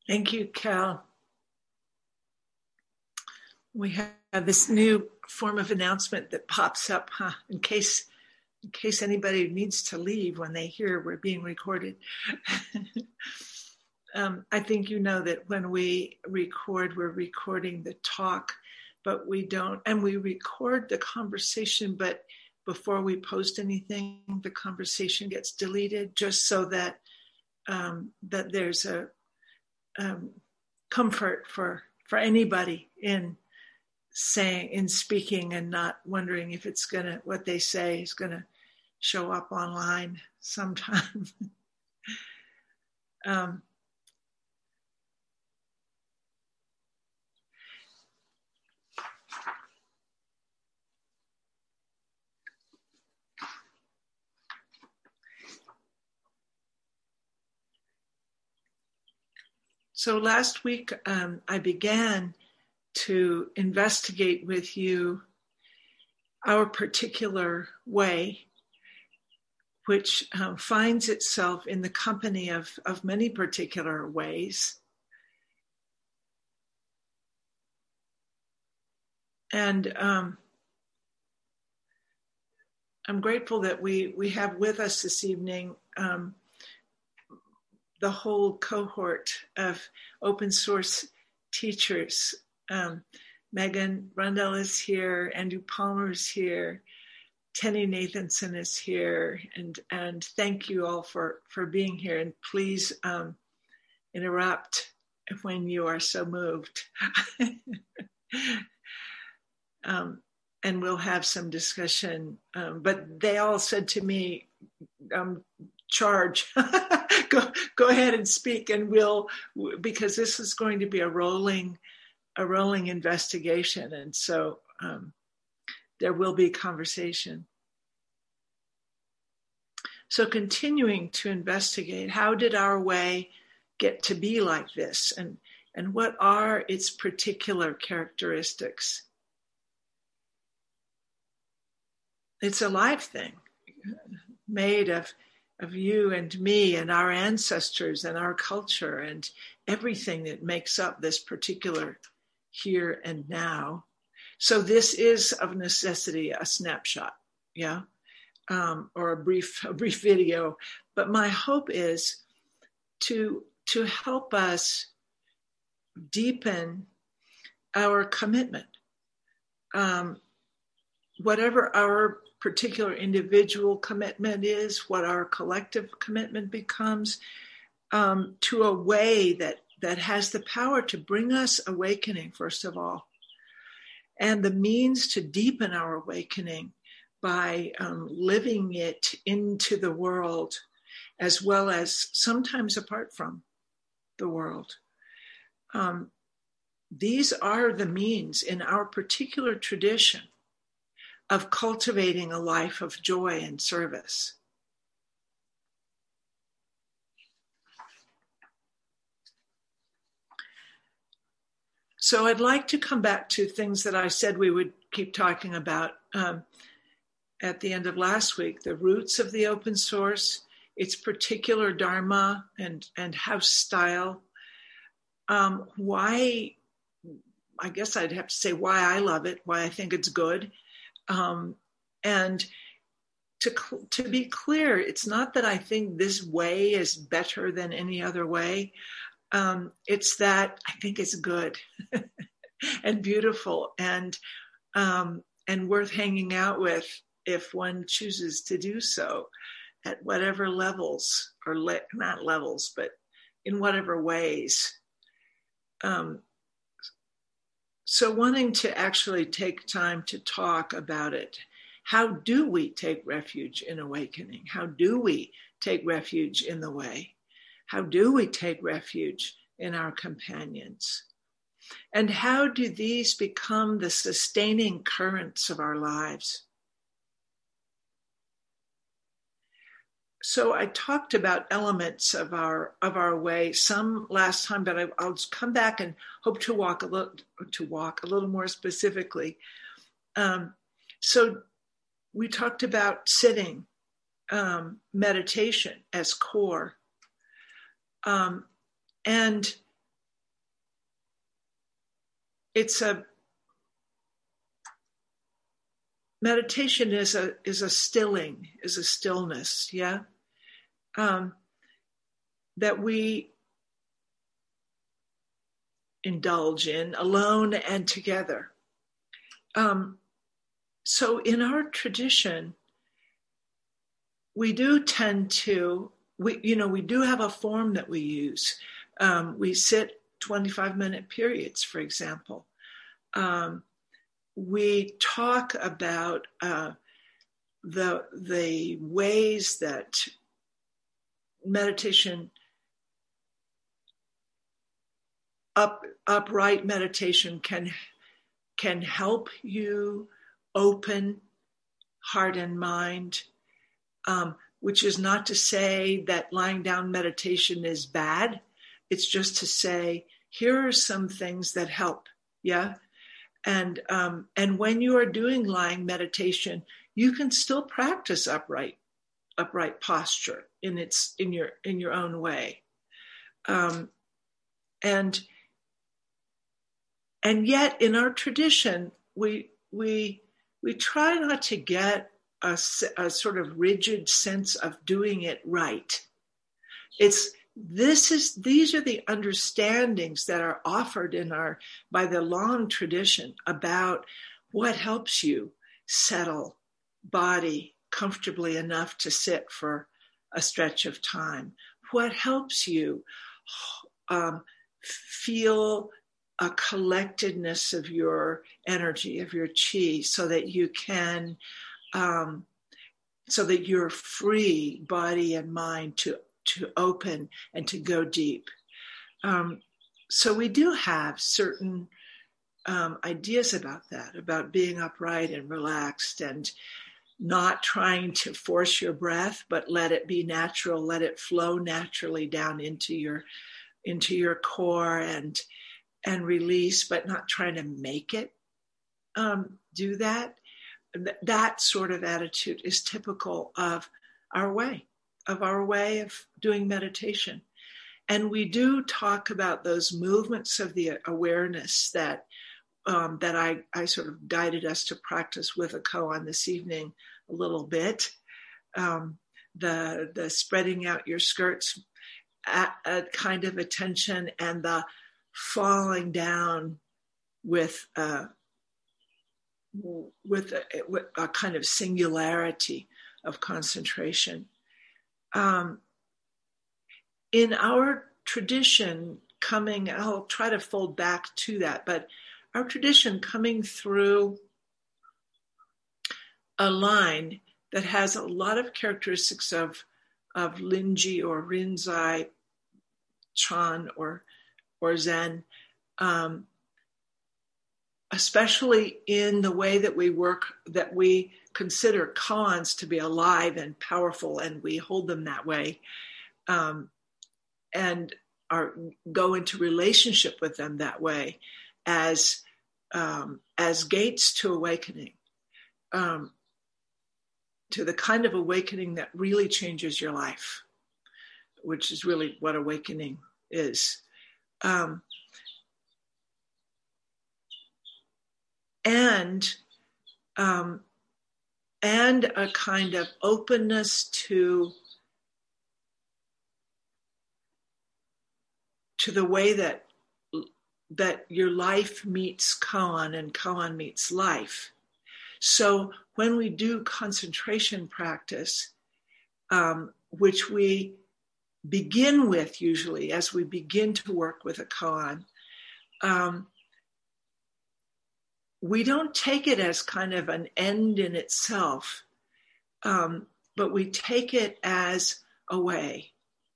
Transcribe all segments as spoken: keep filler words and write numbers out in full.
Thank you, Cal. We have this new form of announcement that pops up, huh? In case, in case anybody needs to leave when they hear we're being recorded. um, I think you know that when we record, we're recording the talk, but we don't, and we record the conversation, but before we post anything, the conversation gets deleted, just so that um, that there's a um, comfort for for anybody in saying, in speaking, and not wondering if it's gonna, what they say is gonna show up online sometime. um, so last week um, I began to investigate with you our particular way, which um, finds itself in the company of, of many particular ways. And um, I'm grateful that we, we have with us this evening um, the whole cohort of open source teachers. Um, Megan Rundell is here, Andrew Palmer is here, Tenny Nathanson is here, and and thank you all for, for being here. And please um, interrupt when you are so moved. um, and we'll have some discussion. Um, but they all said to me, um, charge, go, go ahead and speak, and we'll, because this is going to be a rolling, a rolling investigation. And so um, there will be conversation. So continuing to investigate, how did our way get to be like this? And, and what are its particular characteristics? It's a live thing made of, of you and me and our ancestors and our culture and everything that makes up this particular here and now. So this is of necessity a snapshot, yeah, um, or a brief, a brief video. But my hope is to to help us deepen our commitment, um, whatever our particular individual commitment is, what our collective commitment becomes, um, to a way that that has the power to bring us awakening, first of all, and the means to deepen our awakening by um, living it into the world, as well as sometimes apart from the world. Um, these are the means in our particular tradition of cultivating a life of joy and service. So I'd like to come back to things that I said we would keep talking about um, at the end of last week: the roots of the open source, its particular dharma and, and house style, um, why, I guess I'd have to say why I love it, why I think it's good. Um, and to, to be clear, it's not that I think this way is better than any other way. Um, it's that I think it's good and beautiful and um, and worth hanging out with if one chooses to do so at whatever levels, or le- not levels, but in whatever ways. Um, so wanting to actually take time to talk about it. How do we take refuge in awakening? How do we take refuge in the way? How do we take refuge in our companions? And how do these become the sustaining currents of our lives? So I talked about elements of our of our way some last time, but I, I'll just come back and hope to walk a little to walk a little more specifically. Um, so we talked about sitting, um, meditation as core, um, and it's a meditation is a is a stilling, is a stillness, yeah, um, that we indulge in alone and together. Um, so in our tradition, we do tend to, we you know, we do have a form that we use. Um, we sit twenty-five minute periods, for example. Um, we talk about uh, the the ways that meditation, up upright meditation, can can help you open heart and mind. Um, which is not to say that lying down meditation is bad. It's just to say, here are some things that help. Yeah. And, um, and when you are doing lying meditation, you can still practice upright, upright posture in its, in your, in your own way. Um, and, and yet in our tradition, we, we, we try not to get A, a sort of rigid sense of doing it right. It's this is these are the understandings that are offered in our by the long tradition about what helps you settle body comfortably enough to sit for a stretch of time. What helps you um, feel a collectedness of your energy, of your chi, so that you can. Um, so that you're free, body and mind, to, to open and to go deep. Um, so we do have certain um, ideas about that, about being upright and relaxed and not trying to force your breath, but let it be natural, let it flow naturally down into your into your core and and release, but not trying to make it um, do that. That sort of attitude is typical of our way, of our way of doing meditation. And we do talk about those movements of the awareness that um, that I, I sort of guided us to practice with a koan this evening a little bit. Um, the the spreading out your skirts at a kind of attention, and the falling down with uh, with a, with a kind of singularity of concentration. Um, in our tradition, coming, I'll try to fold back to that, but our tradition coming through a line that has a lot of characteristics of, of Linji or Rinzai, Chan or, or Zen, um, especially in the way that we work, that we consider koans to be alive and powerful, and we hold them that way, um, and are go into relationship with them that way as um, as gates to awakening, um, to the kind of awakening that really changes your life, which is really what awakening is. Um, and um, and a kind of openness to to the way that that your life meets koan and koan meets life. So when we do concentration practice, um, which we begin with usually as we begin to work with a koan, um, we don't take it as kind of an end in itself, um, but we take it as a way.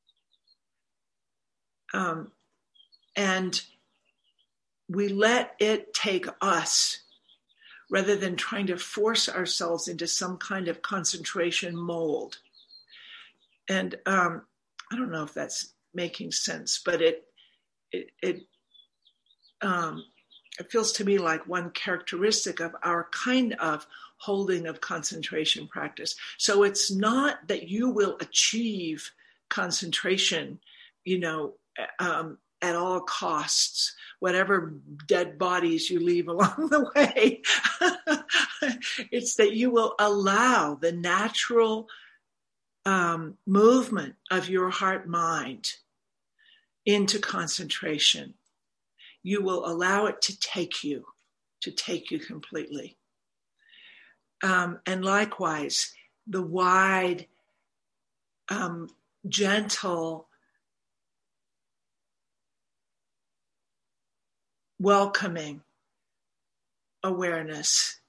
Um, and we let it take us rather than trying to force ourselves into some kind of concentration mold. And um, I don't know if that's making sense, but it it it, um, it feels to me like one characteristic of our kind of holding of concentration practice. So it's not that you will achieve concentration, you know, um, at all costs, whatever dead bodies you leave along the way. It's that you will allow the natural um, movement of your heart mind into concentration. You will allow it to take you, to take you completely. Um, and likewise, the wide, um, gentle, welcoming awareness.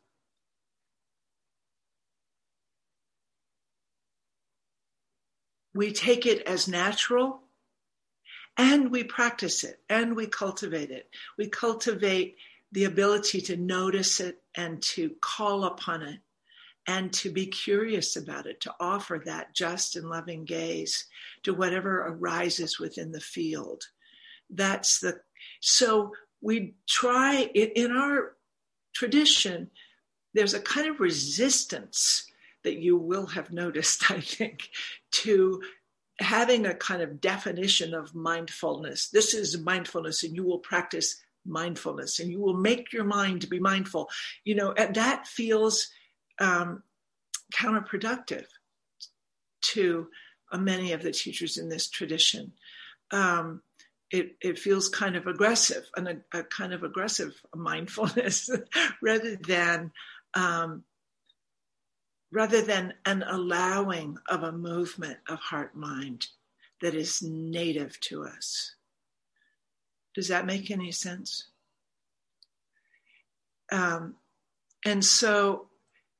We take it as natural, and we practice it, and we cultivate it. We cultivate the ability to notice it and to call upon it and to be curious about it, to offer that just and loving gaze to whatever arises within the field. That's the, so we try, in our tradition, there's a kind of resistance that you will have noticed, I think, to having a kind of definition of mindfulness. This is mindfulness, and you will practice mindfulness, and you will make your mind be mindful. You know, and that feels um, counterproductive to uh, many of the teachers in this tradition. Um, it, it feels kind of aggressive, and a, a kind of aggressive mindfulness rather than um, rather than an allowing of a movement of heart-mind that is native to us. Does that make any sense? Um, and so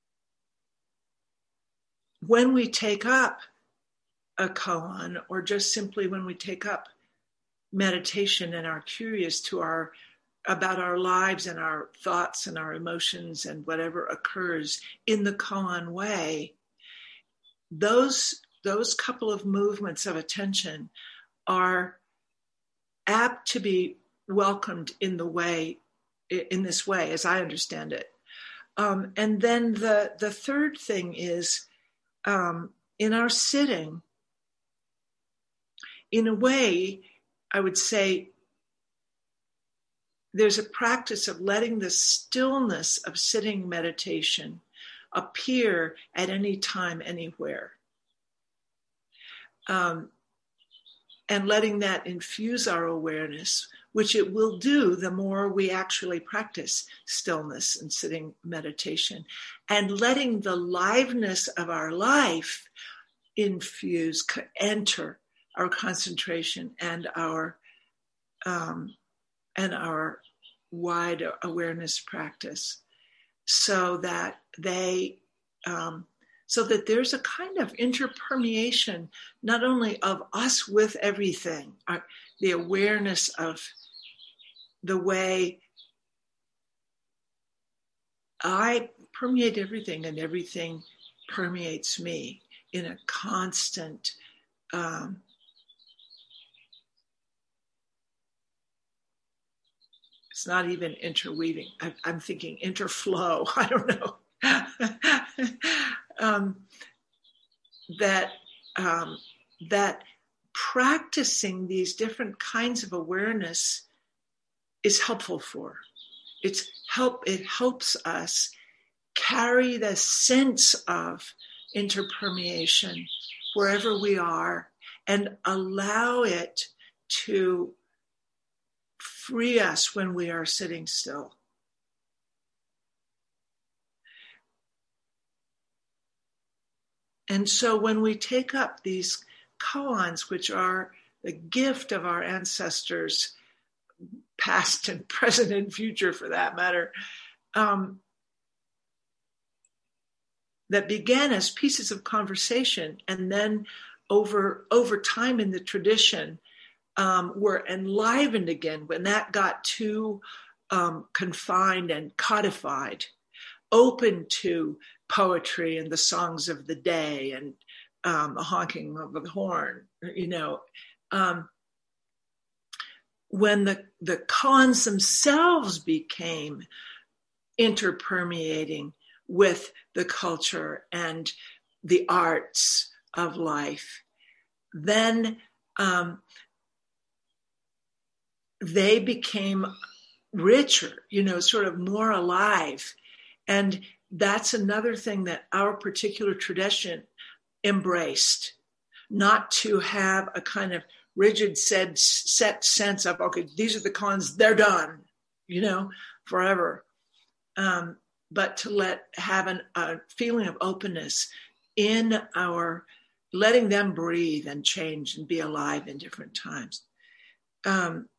when we take up a koan, or just simply when we take up meditation and are curious to our about our lives and our thoughts and our emotions and whatever occurs in the koan way, those those couple of movements of attention are apt to be welcomed in the way, in this way, as I understand it. Um, and then the the third thing is, um, in our sitting, in a way, I would say, there's a practice of letting the stillness of sitting meditation appear at any time, anywhere. Um, and letting that infuse our awareness, which it will do the more we actually practice stillness and sitting meditation. And letting the liveness of our life infuse, enter our concentration and our um, and our wide awareness practice, so that they, um, so that there's a kind of interpermeation, not only of us with everything, our, the awareness of the way I permeate everything and everything permeates me in a constant um, it's not even interweaving. I, I'm thinking interflow. I don't know. um, that um, that practicing these different kinds of awareness is helpful for. It's help. It helps us carry the sense of interpermeation wherever we are, and allow it to free us when we are sitting still. And so when we take up these koans, which are the gift of our ancestors, past and present and future for that matter, um, that began as pieces of conversation, and then over, over time in the tradition, Um, were enlivened again when that got too um, confined and codified, open to poetry and the songs of the day and um, the honking of the horn, you know. Um, when the, the koans themselves became interpermeating with the culture and the arts of life, then um, they became richer, you know, sort of more alive. And that's another thing that our particular tradition embraced, not to have a kind of rigid set, set sense of, okay, these are the koans, they're done, you know, forever. Um, but to let have an, a feeling of openness in our letting them breathe and change and be alive in different times. Um,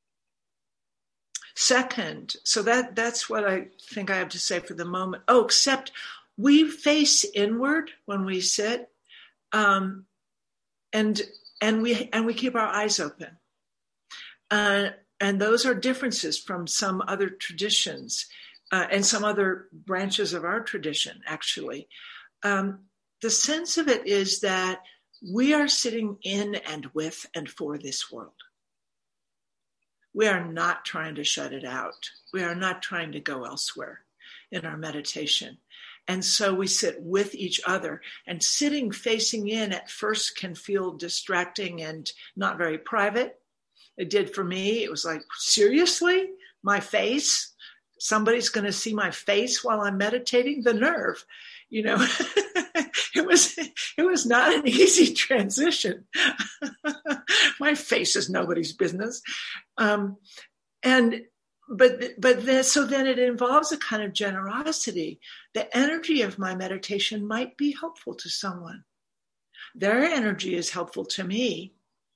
second, so that that's what I think I have to say for the moment. Oh, except we face inward when we sit, um, and and we and we keep our eyes open. Uh, and those are differences from some other traditions. Uh, and some other branches of our tradition, actually. Um, the sense of it is that we are sitting in and with and for this world. We are not trying to shut it out. We are not trying to go elsewhere in our meditation. And so we sit with each other, and sitting facing in at first can feel distracting and not very private. It did for me. It was like, seriously? My face? Somebody's going to see my face while I'm meditating? The nerve, you know. it was it was not an easy transition. My face is nobody's business, um, and but but then, so then it involves a kind of generosity. The energy of my meditation might be helpful to someone. Their energy is helpful to me.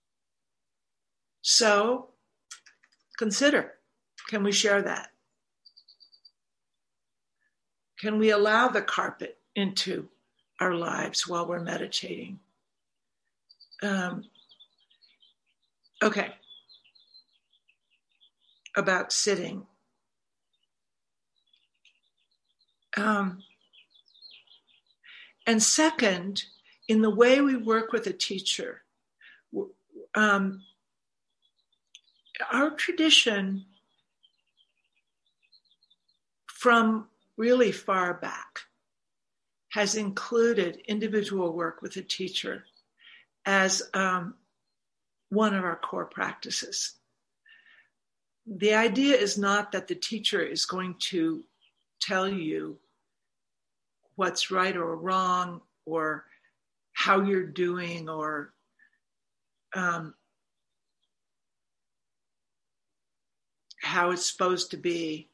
So consider: can we share that? Can we allow the carpet into our lives while we're meditating? Um, okay. About sitting. Um, and second, in the way we work with a teacher, um, our tradition from really far back has included individual work with a teacher as um, one of our core practices. The idea is not that the teacher is going to tell you what's right or wrong or how you're doing or um, how it's supposed to be,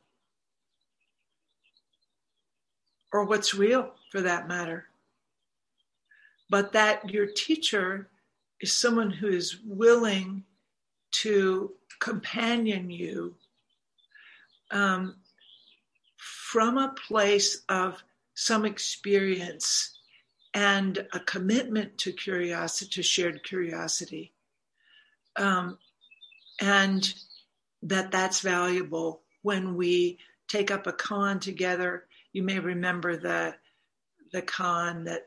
or what's real for that matter. But that your teacher is someone who is willing to companion you um, from a place of some experience and a commitment to curiosity, to shared curiosity. Um, and that that's valuable when we take up a koan together. You may remember the the koan that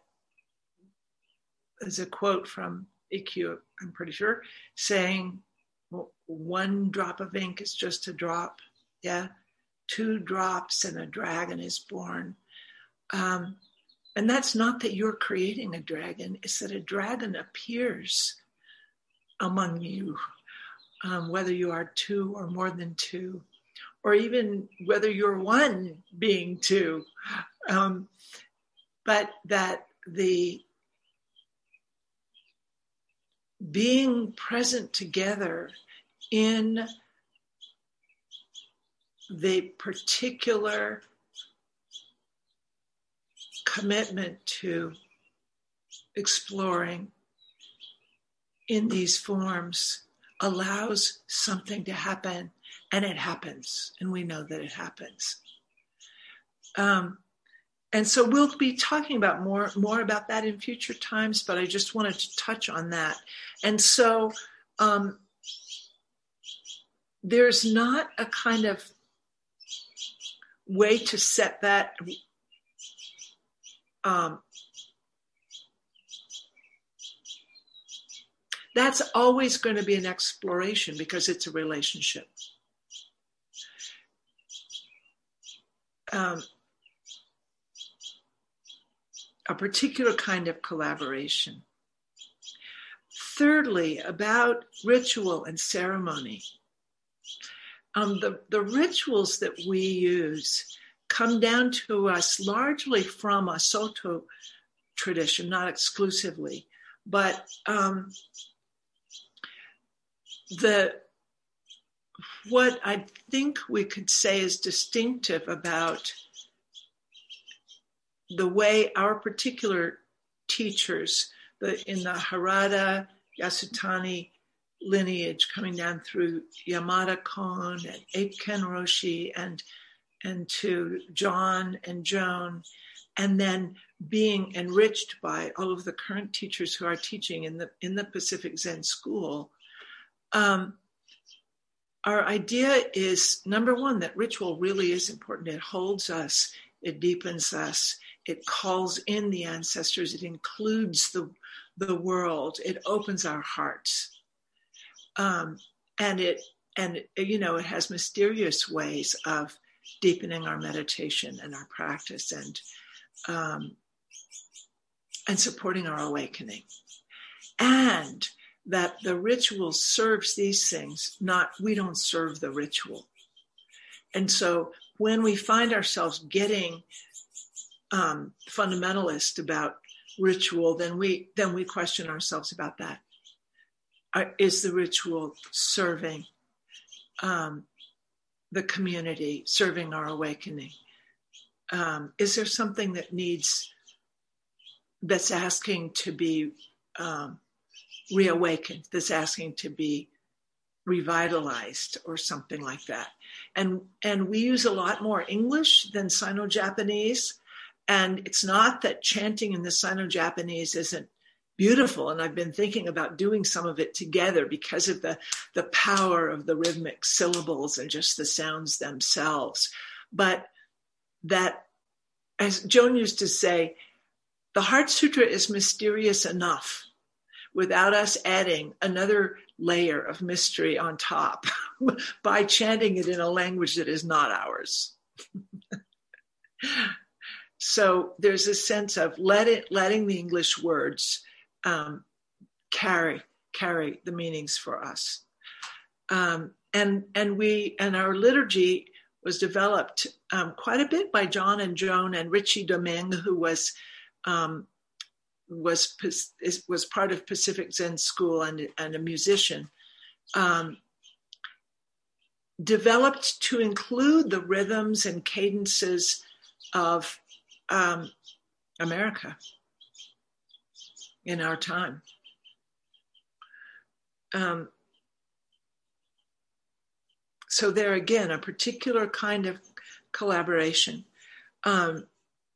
is a quote from I Kyu, I'm pretty sure, saying, well, one drop of ink is just a drop, yeah? Two drops and a dragon is born. Um, and that's not that you're creating a dragon, it's that a dragon appears among you, um, whether you are two or more than two, or even whether you're one being two. Um, but that the being present together in the particular commitment to exploring in these forms allows something to happen, and it happens, and we know that it happens. Um, and so we'll be talking about more, more about that in future times, but I just wanted to touch on that. And so um, there's not a kind of way to set that um, that's always going to be an exploration because it's a relationship. Um, a particular kind of collaboration. Thirdly, about ritual and ceremony. um, the, the rituals that we use come down to us largely from a Soto tradition, not exclusively, but um, the what I think we could say is distinctive about the way our particular teachers, the, in the Harada Yasutani lineage, coming down through Yamada Kon and Aitken Roshi and and to John and Joan, and then being enriched by all of the current teachers who are teaching in the in the Pacific Zen School. Um, our idea is, number one, that ritual really is important. It holds us, it deepens us, it calls in the ancestors, it includes the, the world, it opens our hearts. Um, and it, and you know, it has mysterious ways of deepening our meditation and our practice and, um, and supporting our awakening. And that the ritual serves these things, not, we don't serve the ritual. And so when we find ourselves getting um, fundamentalist about ritual, then we then we question ourselves about that. Are, is the ritual serving um, the community, serving our awakening? Um, is there something that needs, that's asking to be um, reawakened, that's asking to be revitalized or something like that? And and we use a lot more English than Sino-Japanese. And it's not that chanting in the Sino-Japanese isn't beautiful. And I've been thinking about doing some of it together because of the, the power of the rhythmic syllables and just the sounds themselves. But that, as Joan used to say, the Heart Sutra is mysterious enough without us adding another layer of mystery on top by chanting it in a language that is not ours. So there's a sense of let it, letting the English words um, carry carry the meanings for us. Um, and and we and our liturgy was developed um, quite a bit by John and Joan and Richie Domingue, who was um, was was part of Pacific Zen School and, and a musician, um, developed to include the rhythms and cadences of um, America in our time. Um, so there again, a particular kind of collaboration. Um,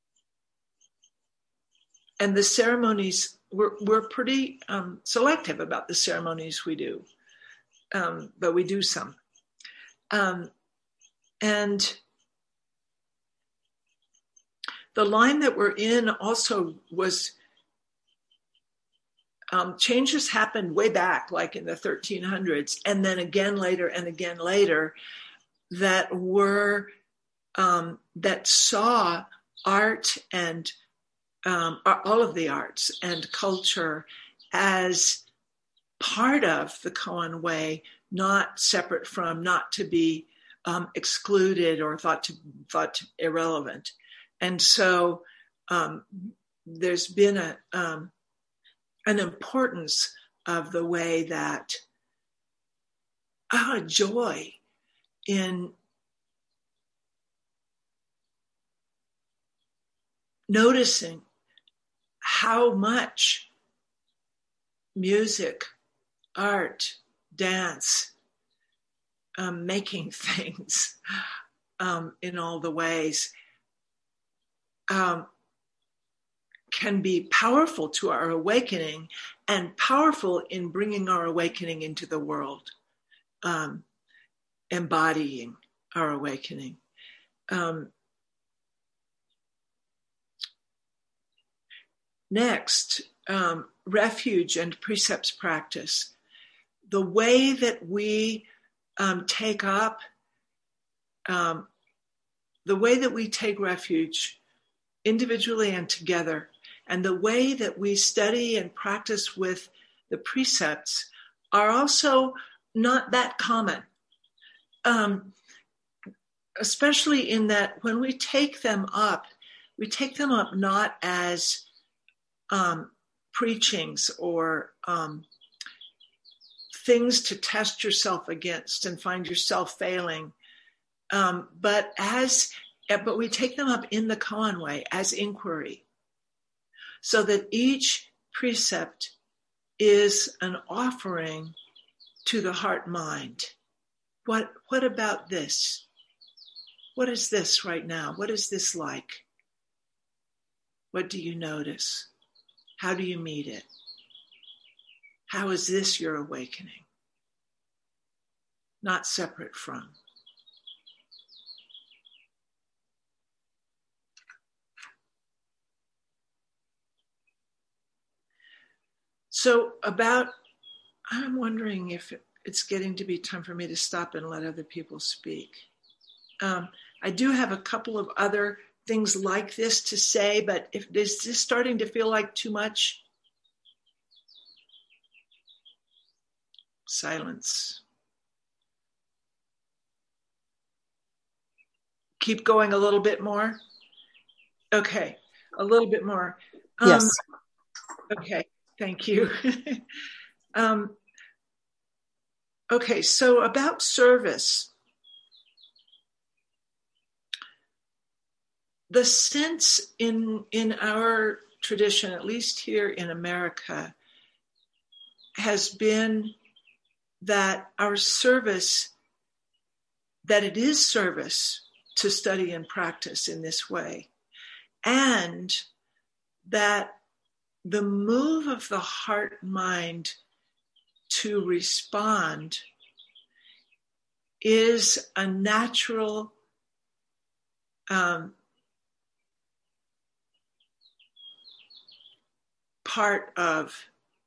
And the ceremonies, we're, we're pretty um, selective about the ceremonies we do, um, but we do some. Um, and the line that we're in also was, um, changes happened way back, like in the thirteen hundreds, and then again later and again later, that were, um, that saw art and Um, all of the arts and culture as part of the Koan way, not separate from, not to be um, excluded or thought to thought to irrelevant. And so um, there's been a um, an importance of the way that ah, joy in noticing how much music, art, dance, um, making things um, in all the ways um, can be powerful to our awakening and powerful in bringing our awakening into the world, um, embodying our awakening. Um, Next, um, refuge and precepts practice. The way that we um, take up, um, the way that we take refuge individually and together, and the way that we study and practice with the precepts are also not that common. um, especially in that when we take them up, we take them up not as um, preachings or um, things to test yourself against and find yourself failing, um, but as but we take them up in the koan way as inquiry, so that each precept is an offering to the heart mind. What what about this? What is this right now? What is this like? What do you notice? How do you meet it? How is this your awakening? Not separate from. So about, I'm wondering if it's getting to be time for me to stop and let other people speak. Um, I do have a couple of other things like this to say, but if is this starting to feel like too much? Silence. Keep going a little bit more? Okay, a little bit more. Um, yes. Okay, thank you. um, okay, so about service. The sense in in our tradition, at least here in America, has been that our service, that it is service to study and practice in this way, and that the move of the heart mind to respond is a natural um, part of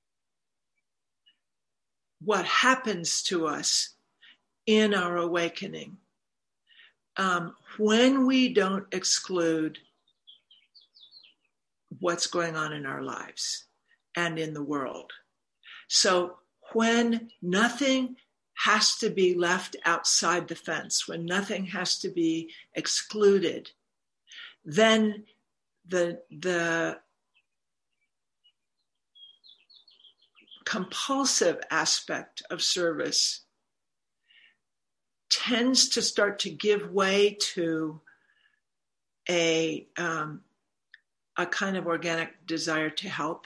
what happens to us in our awakening um, when we don't exclude what's going on in our lives and in the world. So when nothing has to be left outside the fence, when nothing has to be excluded, then the the compulsive aspect of service tends to start to give way to a um, a kind of organic desire to help.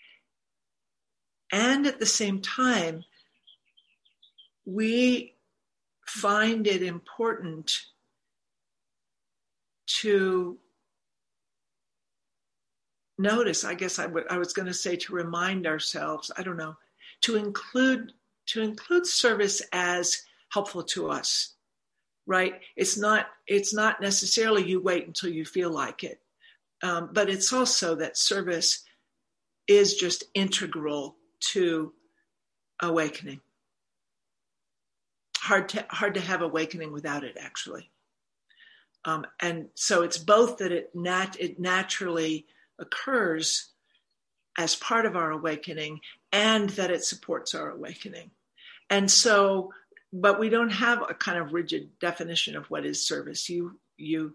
And at the same time, we find it important to notice, I guess I, w- I was going to say to remind ourselves, I don't know, to include to include service as helpful to us, right? It's not it's not necessarily you wait until you feel like it, um, but it's also that service is just integral to awakening. Hard to hard to have awakening without it, actually. Um, and so it's both that it nat it naturally occurs as part of our awakening and that it supports our awakening. And so, but we don't have a kind of rigid definition of what is service. You, you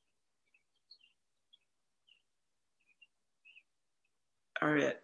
are it.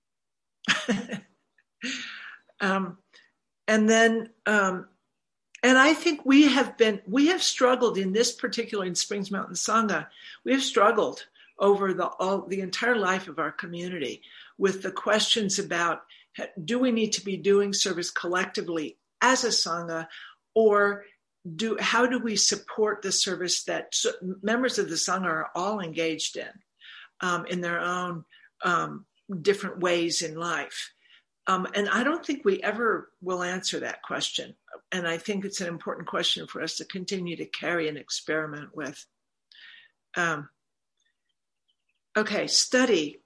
um, and then, um, and I think we have been, we have struggled in this particular, in Springs Mountain Sangha, we have struggled over the all the entire life of our community with the questions about, do we need to be doing service collectively as a Sangha, or do how do we support the service that members of the Sangha are all engaged in, um, in their own um, different ways in life? Um, and I don't think we ever will answer that question. And I think it's an important question for us to continue to carry and experiment with. Um, okay, study.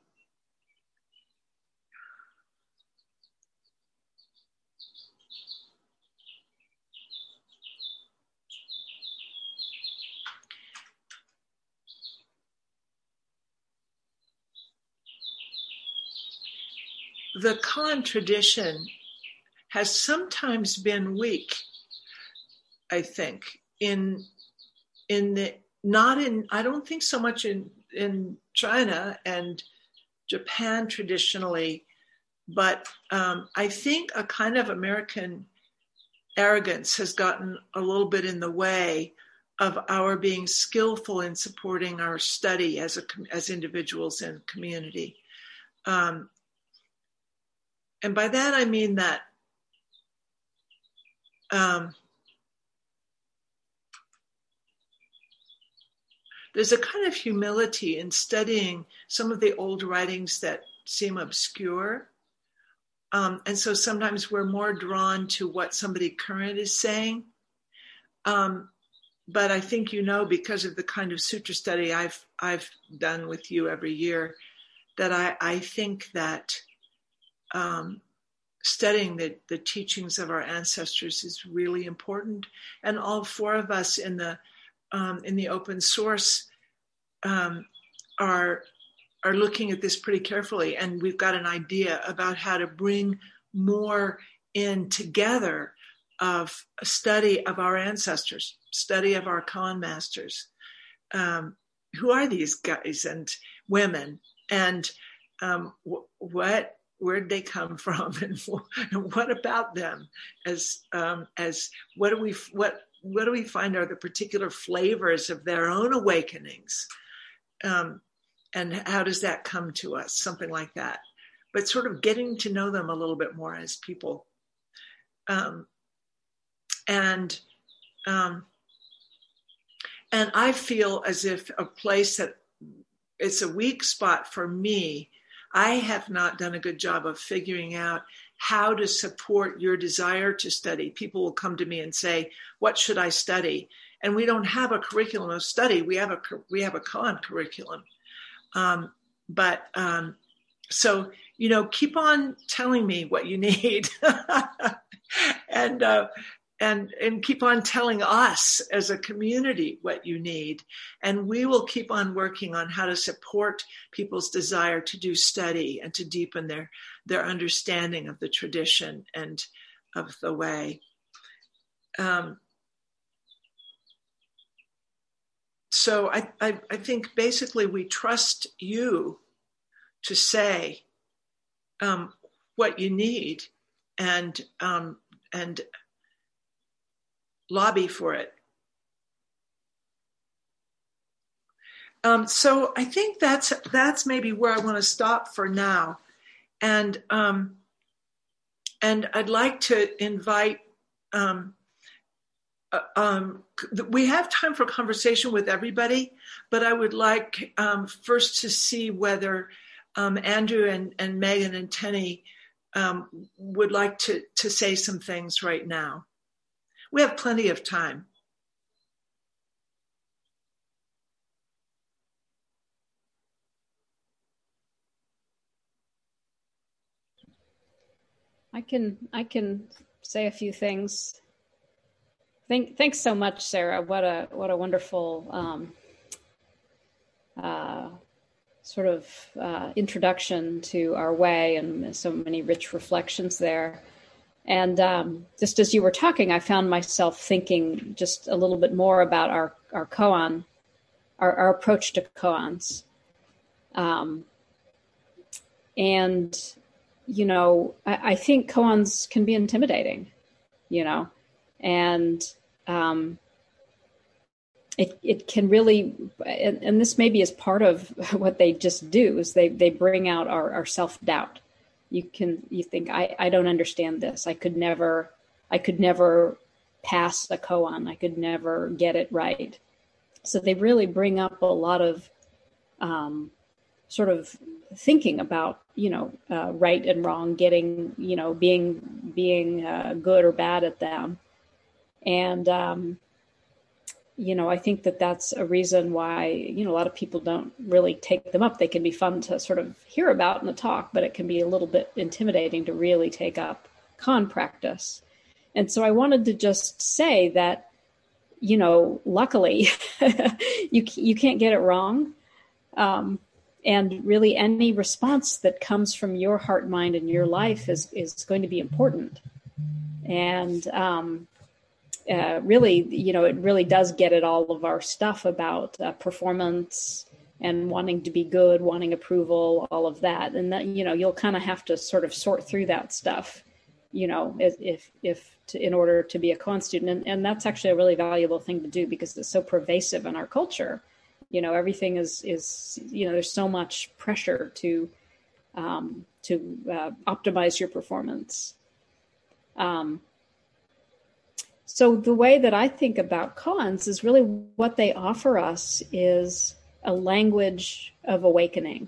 The koan tradition has sometimes been weak I think, in in the not in I don't think so much in in China and Japan traditionally, but um, I think a kind of American arrogance has gotten a little bit in the way of our being skillful in supporting our study as a as individuals and community. Um, and by that I mean that um, there's a kind of humility in studying some of the old writings that seem obscure. Um, and so sometimes we're more drawn to what somebody current is saying. Um, but I think, you know, because of the kind of sutra study I've I've done with you every year, that I, I think that um, studying the, the teachings of our ancestors is really important. And all four of us in the um, in the open source um, are are looking at this pretty carefully, and we've got an idea about how to bring more in together of a study of our ancestors, study of our Koan masters. Um, who are these guys and women, and um, w- what, where'd they come from, and, w- and what about them? As um, as what do we what what do we find are the particular flavors of their own awakenings? Um, And how does that come to us? Something like that. But sort of getting to know them a little bit more as people. Um, and um, and I feel as if a place that it's a weak spot for me, I have not done a good job of figuring out how to support your desire to study. People will come to me and say, what should I study? And we don't have a curriculum of study. We have a, we have a Koan curriculum. Um, but, um, so, you know, keep on telling me what you need and, uh, and, and keep on telling us as a community what you need. And we will keep on working on how to support people's desire to do study and to deepen their, their understanding of the tradition and of the way. Um, So I, I, I think basically we trust you to say um, what you need and um, and lobby for it. Um, so I think that's that's maybe where I want to stop for now, and um, and I'd like to invite. Um, Uh, um, we have time for conversation with everybody, but I would like um, first to see whether um, Andrew and, and Megan and Tenny um, would like to, to say some things right now. We have plenty of time. I can I can say a few things. Thank, thanks so much, Sarah. What a what a wonderful um, uh, sort of uh, introduction to our way, and so many rich reflections there. And um, just as you were talking, I found myself thinking just a little bit more about our our koan, our, our approach to koans, um, and you know, I, I think koans can be intimidating, you know, and Um, it it can really, and, and this maybe is part of what they just do, is they, they bring out our, our self-doubt. You can, you think, I, I don't understand this. I could never, I could never pass a koan. I could never get it right. So they really bring up a lot of um, sort of thinking about, you know, uh, right and wrong, getting, you know, being, being uh, good or bad at them. And, um, you know, I think that that's a reason why, you know, a lot of people don't really take them up. They can be fun to sort of hear about in the talk, but it can be a little bit intimidating to really take up koan practice. And so I wanted to just say that, you know, luckily you you can't get it wrong. Um, and really any response that comes from your heart, mind, and your life is, is going to be important. And, um, uh, really, you know, it really does get at all of our stuff about uh, performance and wanting to be good, wanting approval, all of that. And that, you know, you'll kind of have to sort of sort through that stuff, you know, if, if, to, in order to be a Koan student. And, and that's actually a really valuable thing to do because it's so pervasive in our culture. You know, everything is, is, you know, there's so much pressure to, um, to uh, optimize your performance. Um, so the way that I think about koans is really what they offer us is a language of awakening.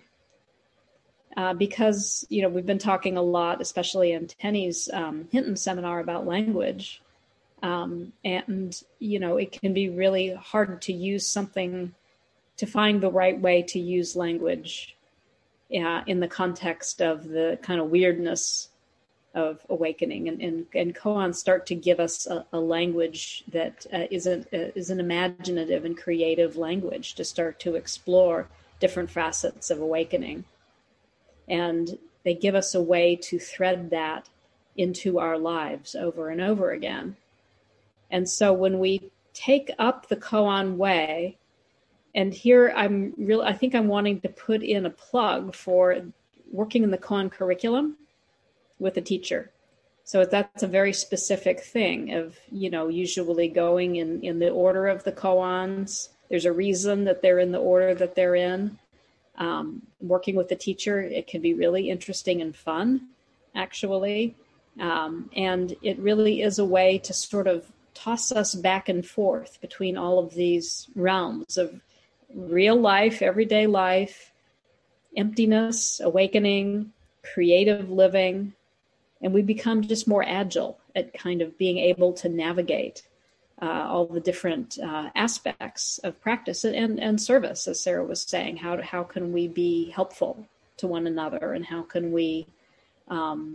Uh, because, you know, we've been talking a lot, especially in Tenny's um, Hinton seminar about language. Um, and, you know, it can be really hard to use something, to find the right way to use language uh, in the context of the kind of weirdness of awakening. And, and, and koans start to give us a, a language that uh, is, a, uh, is an imaginative and creative language to start to explore different facets of awakening. And they give us a way to thread that into our lives over and over again. And so when we take up the koan way, and here I'm real, I think I'm wanting to put in a plug for working in the koan curriculum with a teacher. So that's a very specific thing of, you know, usually going in, in the order of the koans. There's a reason that they're in the order that they're in. Um, working with the teacher, it can be really interesting and fun, actually. Um, and it really is a way to sort of toss us back and forth between all of these realms of real life, everyday life, emptiness, awakening, creative living. And we become just more agile at kind of being able to navigate uh, all the different uh, aspects of practice and, and, and service, as Sarah was saying. How, how can we be helpful to one another, and how can we um,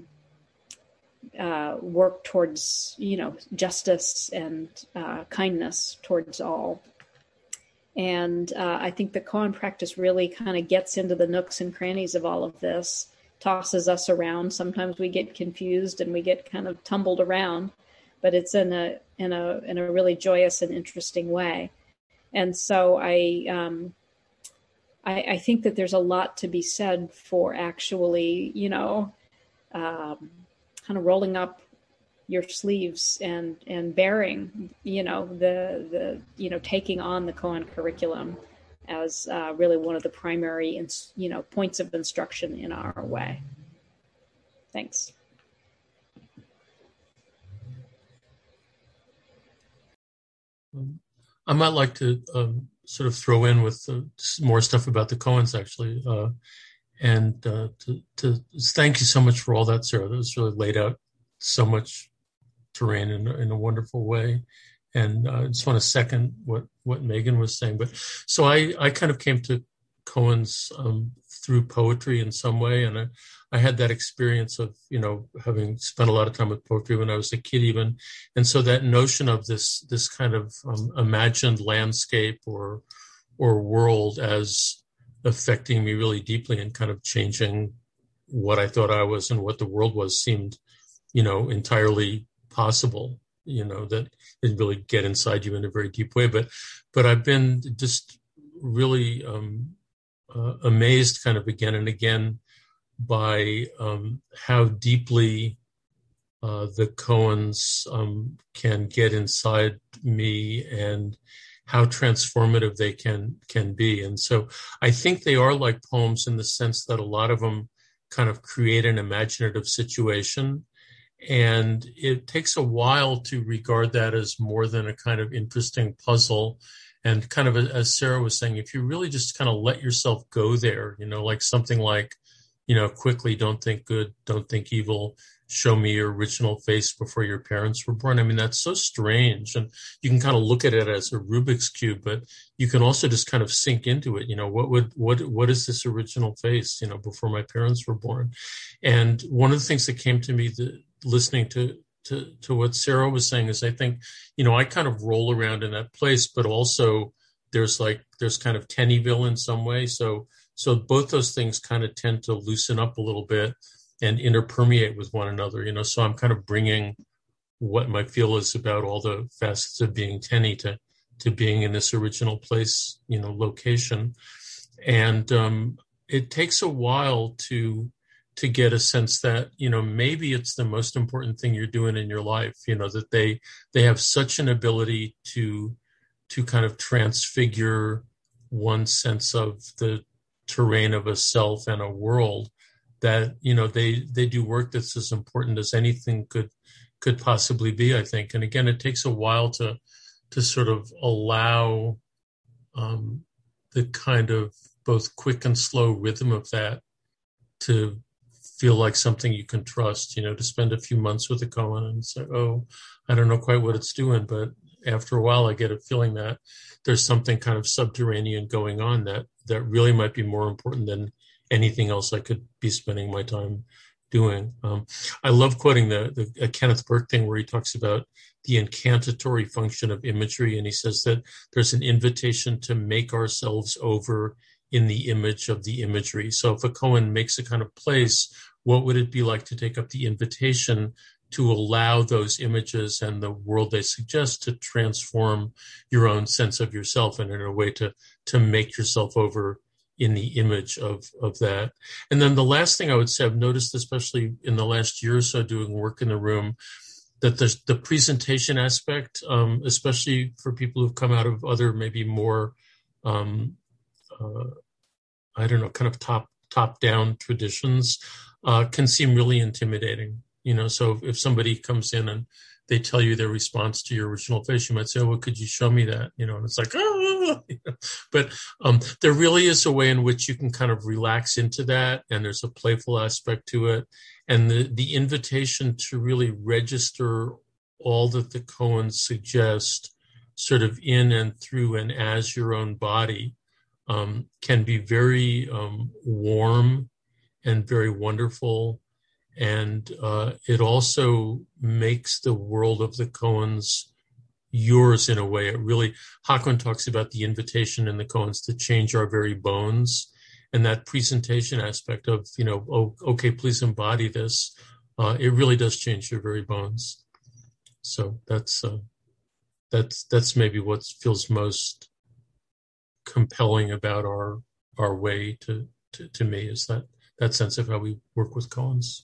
uh, work towards, you know, justice and uh, kindness towards all. And uh, I think the koan practice really kind of gets into the nooks and crannies of all of this, tosses us around. Sometimes we get confused and we get kind of tumbled around, but it's in a in a in a really joyous and interesting way. And so I um, I, I think that there's a lot to be said for actually, you know, um, kind of rolling up your sleeves and and bearing, you know, the the you know taking on the koan curriculum as uh, really one of the primary, you know, points of instruction in our way. Thanks. Um, I might like to um, sort of throw in with uh, more stuff about the koans, actually. Uh, and uh, to, to thank you so much for all that, Sarah. That was really laid out so much terrain in, in a wonderful way. And uh, I just want to second what, what Megan was saying. But so I, I kind of came to koans um, through poetry in some way. And I, I had that experience of, you know, having spent a lot of time with poetry when I was a kid even. And so that notion of this, this kind of um, imagined landscape or, or world as affecting me really deeply and kind of changing what I thought I was and what the world was seemed, you know, entirely possible. You know, that it really get inside you in a very deep way. But, but I've been just really um, uh, amazed kind of again and again by um, how deeply uh, the koans um, can get inside me and how transformative they can, can be. And so I think they are like poems in the sense that a lot of them kind of create an imaginative situation. And it takes a while to regard that as more than a kind of interesting puzzle. And kind of, as Sarah was saying, if you really just kind of let yourself go there, you know, like something like, you know, quickly, don't think good, don't think evil, show me your original face before your parents were born. I mean, that's so strange. And you can kind of look at it as a Rubik's Cube, but you can also just kind of sink into it. You know, what would, what, what is this original face, you know, before my parents were born? And one of the things that came to me, the, listening to, to, to what Sarah was saying is I think, you know, I kind of roll around in that place, but also there's like, there's kind of Tennyville in some way. So, so both those things kind of tend to loosen up a little bit and interpermeate with one another, you know, so I'm kind of bringing what my feel is about all the facets of being Tenny to to being in this original place, you know, location. And um, it takes a while to to get a sense that, you know, maybe it's the most important thing you're doing in your life, you know, that they they have such an ability to to kind of transfigure one's sense of the terrain of a self and a world, that, you know, they they do work that's as important as anything could could possibly be, I think. And again, it takes a while to to sort of allow um, the kind of both quick and slow rhythm of that to feel like something you can trust, you know, to spend a few months with a koan and say, oh, I don't know quite what it's doing, but after a while I get a feeling that there's something kind of subterranean going on that that really might be more important than anything else I could be spending my time doing. Um, I love quoting the, the uh, Kenneth Burke thing where he talks about the incantatory function of imagery, and he says that there's an invitation to make ourselves over in the image of the imagery. So if a koan makes a kind of place, what would it be like to take up the invitation to allow those images and the world they suggest to transform your own sense of yourself, and in a way to to make yourself over in the image of, of that. And then the last thing I would say, I've noticed, especially in the last year or so doing work in the room, that the, the presentation aspect, um, especially for people who've come out of other maybe more, um, uh, I don't know, kind of top top down traditions, uh, can seem really intimidating. You know, so if, if somebody comes in and they tell you their response to your original face, you might say, oh, well, could you show me that? You know, and it's like, oh, you know. But um, there really is a way in which you can kind of relax into that. And there's a playful aspect to it. And the, the invitation to really register all that the koans suggest sort of in and through and as your own body um, can be very um, warm and very wonderful. And uh, it also makes the world of the koans yours in a way. It really, Hakuin talks about the invitation in the koans to change our very bones. And that presentation aspect of, you know, oh, okay, please embody this. Uh, it really does change your very bones. So that's uh, that's that's maybe what feels most compelling about our our way to, to, to me, is that that sense of how we work with koans.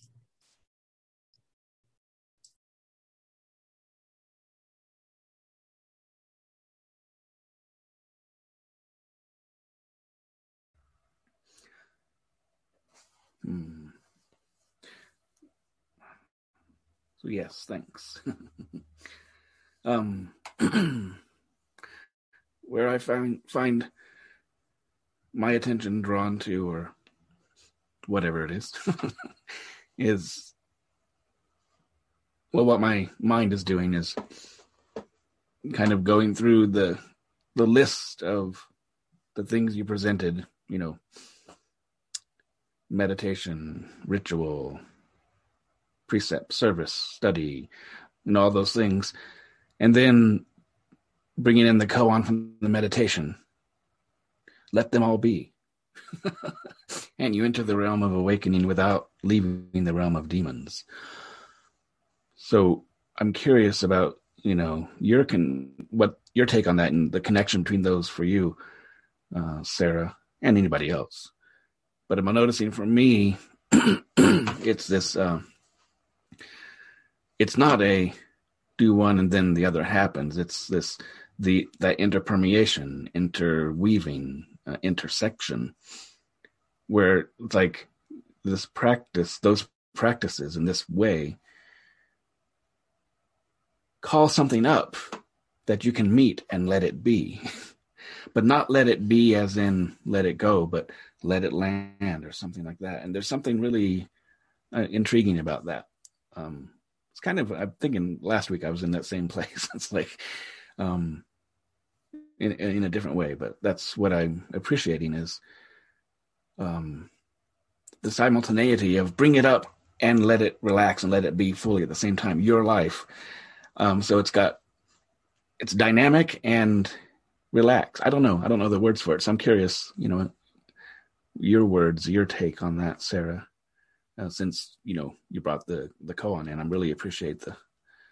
Hmm. So yes, thanks. um, where I find find my attention drawn to, or whatever it is, is well, what my mind is doing is kind of going through the the list of the things you presented. You know. Meditation, ritual, precept, service, study, and all those things. And then bringing in the koan from the meditation. Let them all be. And you enter the realm of awakening without leaving the realm of demons. So I'm curious about, you know, your con- what your take on that and the connection between those for you, uh, Sarah, and anybody else. But I'm noticing for me, it's this, uh, it's not a do one and then the other happens. It's this, the, that interpermeation, interweaving, uh, intersection, where it's like this practice, those practices in this way call something up that you can meet and let it be. But not let it be as in let it go, but let it land or something like that. And there's something really uh, intriguing about that. Um, it's kind of, I'm thinking last week I was in that same place. It's like um, in, in a different way, but that's what I'm appreciating is um, the simultaneity of bring it up and let it relax and let it be fully at the same time, your life. Um, so it's got, it's dynamic and relax. I don't know. I don't know the words for it. So I'm curious, you know, your words, your take on that, Sarah, uh, since, you know, you brought the, the koan in. I really appreciate the,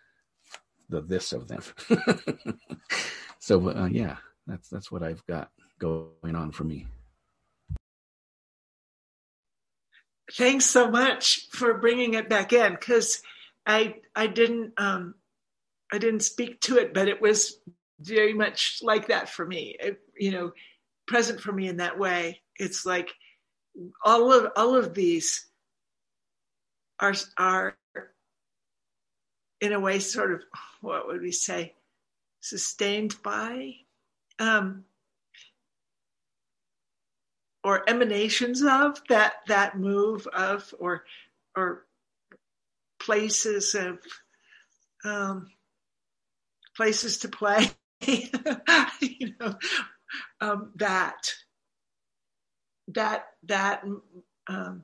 the this of them. So uh, yeah, that's that's what I've got going on for me. Thanks so much for bringing it back in, because I I didn't um, I didn't speak to it, but it was very much like that for me. It, you know, present for me in that way. It's like all of all of these are are in a way sort of, what would we say, sustained by, um, or emanations of that that move of, or or places of um, places to play, you know, um, that that that um,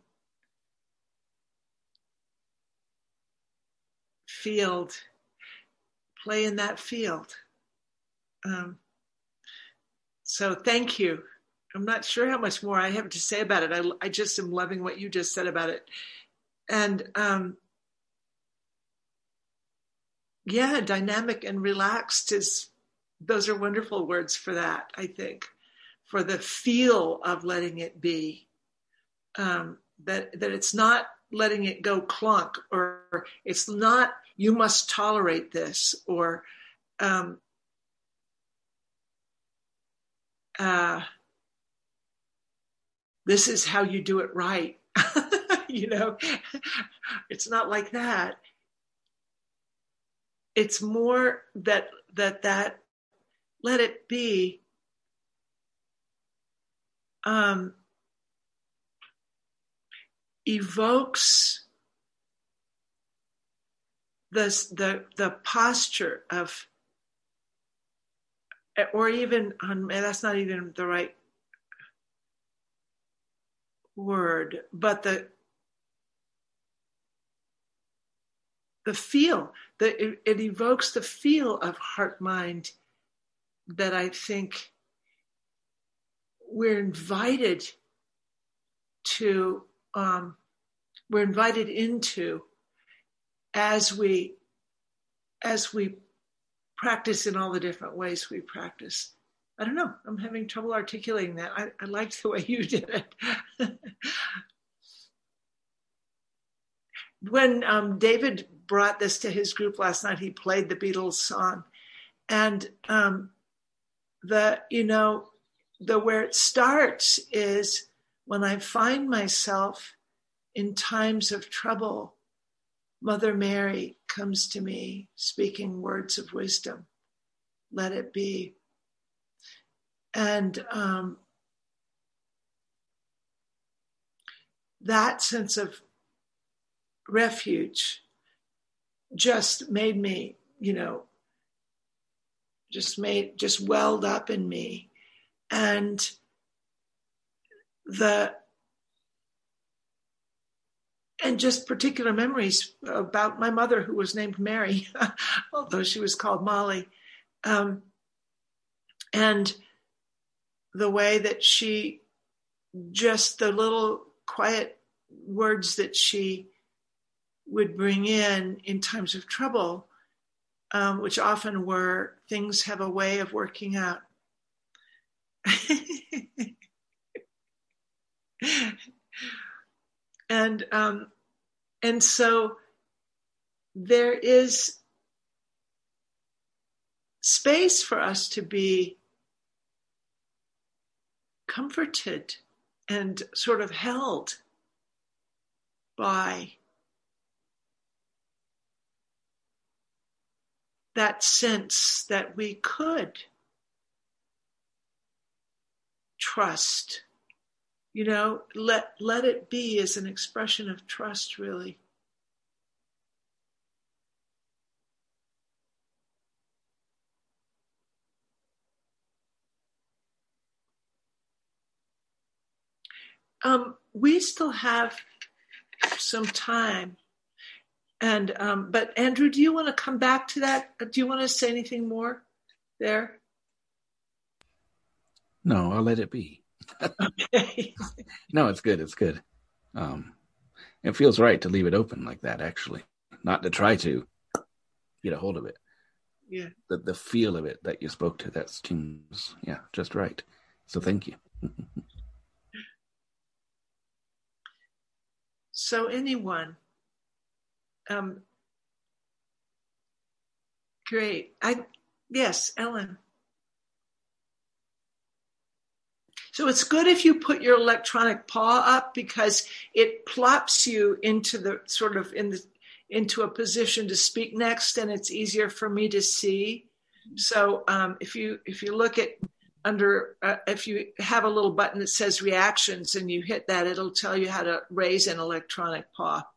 field, play in that field. Um, so thank you. I'm not sure how much more I have to say about it. I, I just am loving what you just said about it. And um, yeah, dynamic and relaxed is, those are wonderful words for that, I think, for the feel of letting it be. Um, that, that it's not letting it go clunk, or it's not, you must tolerate this, or um, uh, this is how you do it right. You know, it's not like that. It's more that, that, that let it be, um, evokes the, the, the posture of, or even, um, that's not even the right word, but the, the feel, that it, it evokes the feel of heart mind that I think we're invited to, um, we're invited into as we, as we practice in all the different ways we practice. I don't know, I'm having trouble articulating that. I, I liked the way you did it. When um, David brought this to his group last night, he played the Beatles song. And um, the, you know, the where it starts is, when I find myself in times of trouble, Mother Mary comes to me speaking words of wisdom. Let it be. And um, that sense of refuge just made me, you know, just made, just welled up in me. And the, and just particular memories about my mother, who was named Mary, although she was called Molly. Um, and the way that she, just the little quiet words that she would bring in in times of trouble, um, which often were, things have a way of working out. and um, and so there is space for us to be comforted and sort of held by that sense that we could trust, you know, let, let it be as an expression of trust, really. Um, we still have some time. And, um, but Andrew, do you want to come back to that? Do you want to say anything more there? No, I'll let it be. Okay. No, it's good. It's good. Um, it feels right to leave it open like that, actually, not to try to get a hold of it. Yeah. The, the feel of it that you spoke to, that seems, yeah, just right. So thank you. So anyone, um, great. I, yes, Ellen. So it's good if you put your electronic paw up because it plops you into the sort of in the, into a position to speak next, and it's easier for me to see. So um, if you, if you look at under, uh, if you have a little button that says reactions and you hit that, it'll tell you how to raise an electronic paw.